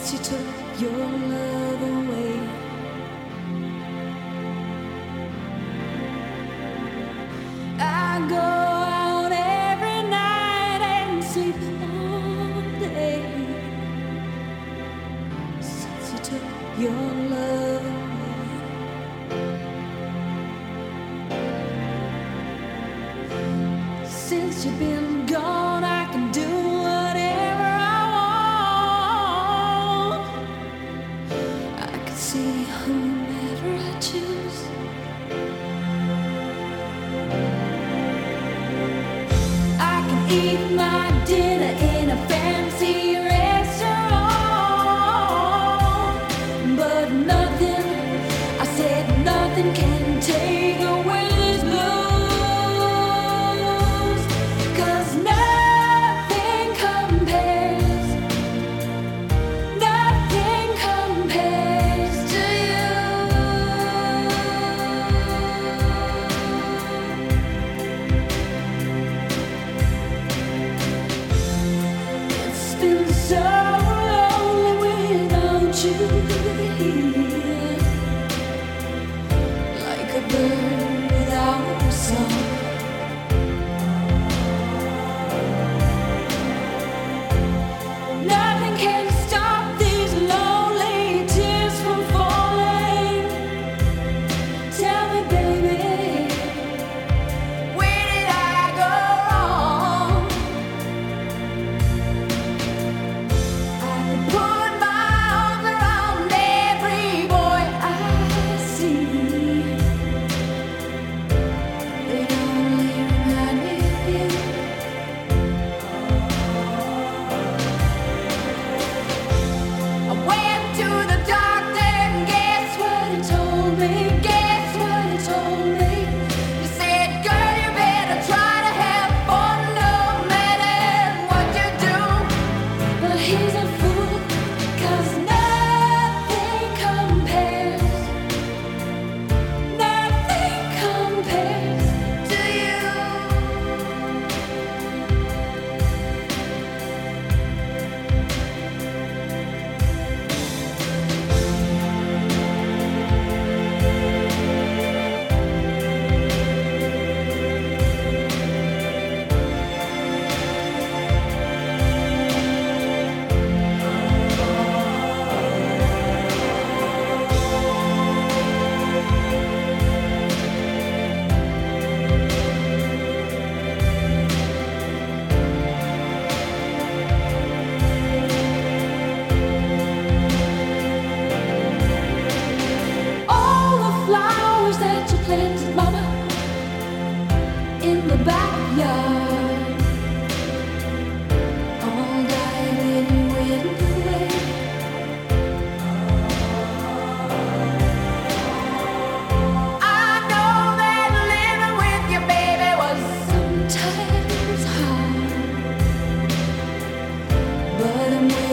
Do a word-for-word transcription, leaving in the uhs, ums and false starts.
since you took your love away. I go out every night and sleep all day since you took your love away. Since you've been gone, I can do whatever I want. I can see whomever I choose. I can eat my dinner in a fancy restaurant, but nothing, I said nothing can take away these blues, 'cause nothing compares, nothing compares to you. It's been so lonely without you here, like a bird without a song. Nothing can stop these lonely tears from falling. Tell me, baby, where did I go wrong? I can put my arms around every boy I see. They only remind me of you. I went to the doctor and guess what he told me? Guess what he told me? He said, girl, you better try to have fun no matter what you do. But he's a fool, 'cause nothing compares, nothing compares to you. All the flowers that you planted, mama, in the backyard, all died when you went away. I know that living with your baby was sometimes hard, but I'm